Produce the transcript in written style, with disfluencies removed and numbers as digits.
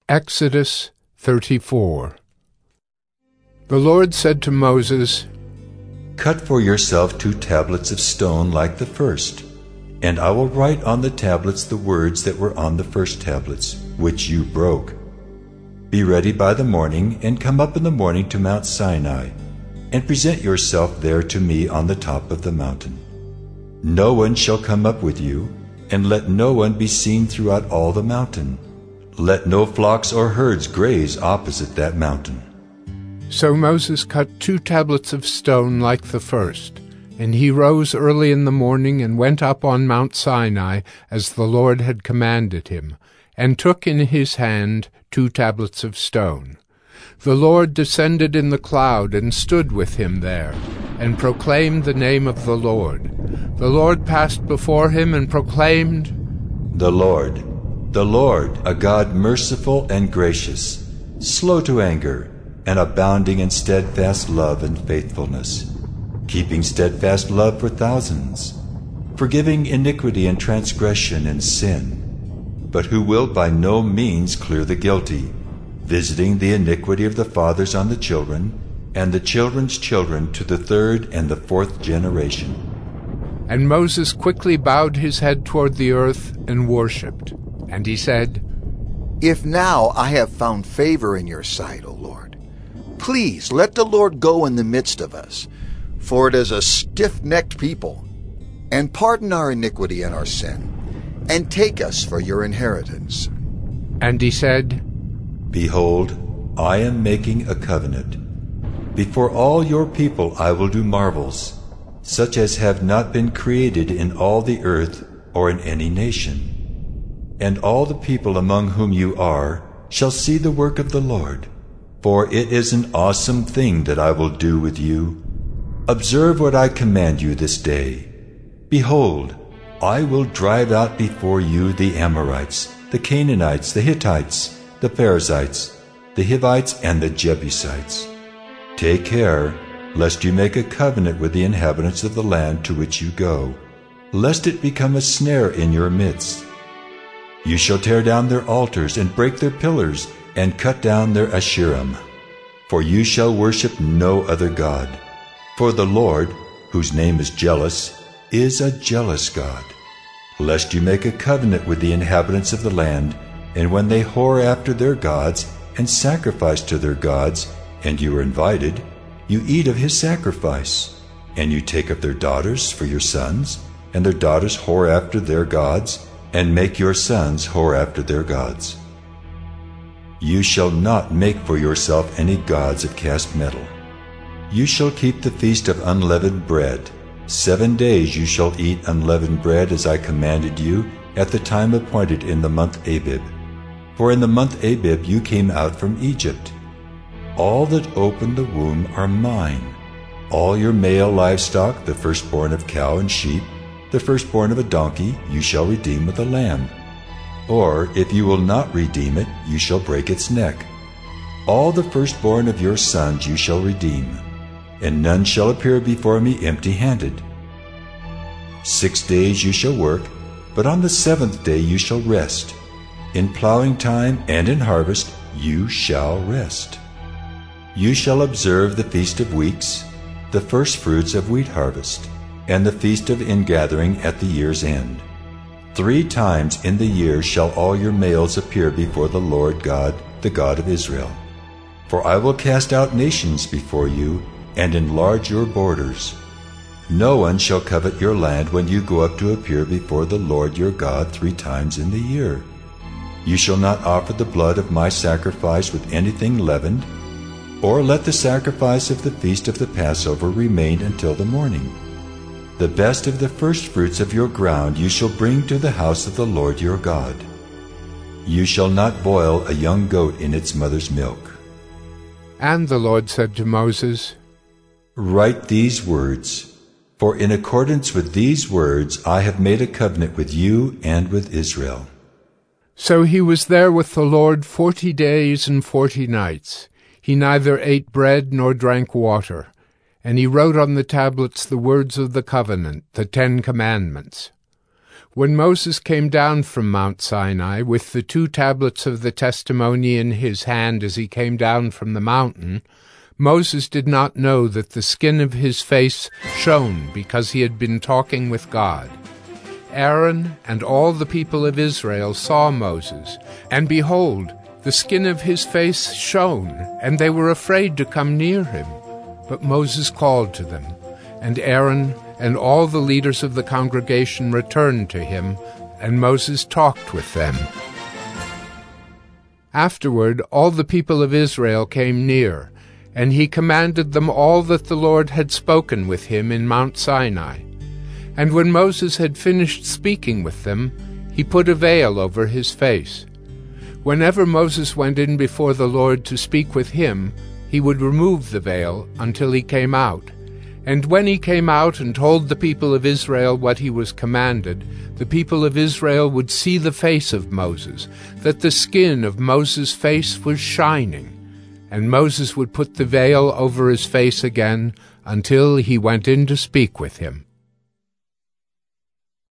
Exodus 34. The Lord said to Moses, "Cut for yourself 2 tablets of stone like the first, and I will write on the tablets the words that were on the first tablets, which you broke. Be ready by the morning, and come up in the morning to Mount Sinai, and present yourself there to me on the top of the mountain. No one shall come up with you, and let no one be seen throughout all the mountain. Let no flocks or herds graze opposite that mountain." So Moses cut 2 tablets of stone like the first, and he rose early in the morning and went up on Mount Sinai as the Lord had commanded him, and took in his hand 2 tablets of stone. The Lord descended in the cloud and stood with him there, and proclaimed the name of the Lord. The Lord passed before him and proclaimed, The Lord, a God merciful and gracious, slow to anger, and abounding in steadfast love and faithfulness, keeping steadfast love for thousands, forgiving iniquity and transgression and sin, but who will by no means clear the guilty, visiting the iniquity of the fathers on the children, and the children's children to the 3rd and the 4th generation. And Moses quickly bowed his head toward the earth and worshipped. And he said, "If now I have found favor in your sight, O Lord, please let the Lord go in the midst of us, for it is a stiff-necked people, and pardon our iniquity and our sin, and take us for your inheritance." And he said, "Behold, I am making a covenant. Before all your people I will do marvels, such as have not been created in all the earth or in any nation. And all the people among whom you are shall see the work of the Lord, for it is an awesome thing that I will do with you. Observe what I command you this day. Behold, I will drive out before you the Amorites, the Canaanites, the Hittites, the Perizzites, the Hivites, and the Jebusites. Take care, lest you make a covenant with the inhabitants of the land to which you go, lest it become a snare in your midst. You shall tear down their altars and break their pillars and cut down their Asherim. For you shall worship no other God. For the Lord, whose name is jealous, is a jealous God. Lest you make a covenant with the inhabitants of the land, and when they whore after their gods and sacrifice to their gods, and you are invited, you eat of his sacrifice, and you take of their daughters for your sons, and their daughters whore after their gods, and make your sons whore after their gods. You shall not make for yourself any gods of cast metal. You shall keep the feast of unleavened bread. 7 days you shall eat unleavened bread as I commanded you at the time appointed in the month Abib. For in the month Abib you came out from Egypt. All that open the womb are mine. All your male livestock, the firstborn of cow and sheep, the firstborn of a donkey, you shall redeem with a lamb. Or if you will not redeem it, you shall break its neck. All the firstborn of your sons you shall redeem, and none shall appear before me empty-handed. 6 days you shall work, but on the 7th day you shall rest. In plowing time and in harvest you shall rest. You shall observe the Feast of Weeks, the firstfruits of wheat harvest, and the Feast of Ingathering at the year's end. 3 times in the year shall all your males appear before the Lord God, the God of Israel. For I will cast out nations before you, and enlarge your borders. No one shall covet your land when you go up to appear before the Lord your God 3 times in the year. You shall not offer the blood of my sacrifice with anything leavened, or let the sacrifice of the feast of the Passover remain until the morning. The best of the firstfruits of your ground you shall bring to the house of the Lord your God. You shall not boil a young goat in its mother's milk." And the Lord said to Moses, "Write these words, for in accordance with these words I have made a covenant with you and with Israel." So he was there with the Lord 40 days and 40 nights. He neither ate bread nor drank water. And he wrote on the tablets the words of the covenant, the 10 Commandments. When Moses came down from Mount Sinai with the 2 tablets of the testimony in his hand as he came down from the mountain, Moses did not know that the skin of his face shone because he had been talking with God. Aaron and all the people of Israel saw Moses, and behold, the skin of his face shone, and they were afraid to come near him. But Moses called to them, and Aaron and all the leaders of the congregation returned to him, and Moses talked with them. Afterward all the people of Israel came near, and he commanded them all that the Lord had spoken with him in Mount Sinai. And when Moses had finished speaking with them, he put a veil over his face. Whenever Moses went in before the Lord to speak with him, he would remove the veil until he came out. And when he came out and told the people of Israel what he was commanded, the people of Israel would see the face of Moses, that the skin of Moses' face was shining. And Moses would put the veil over his face again until he went in to speak with him.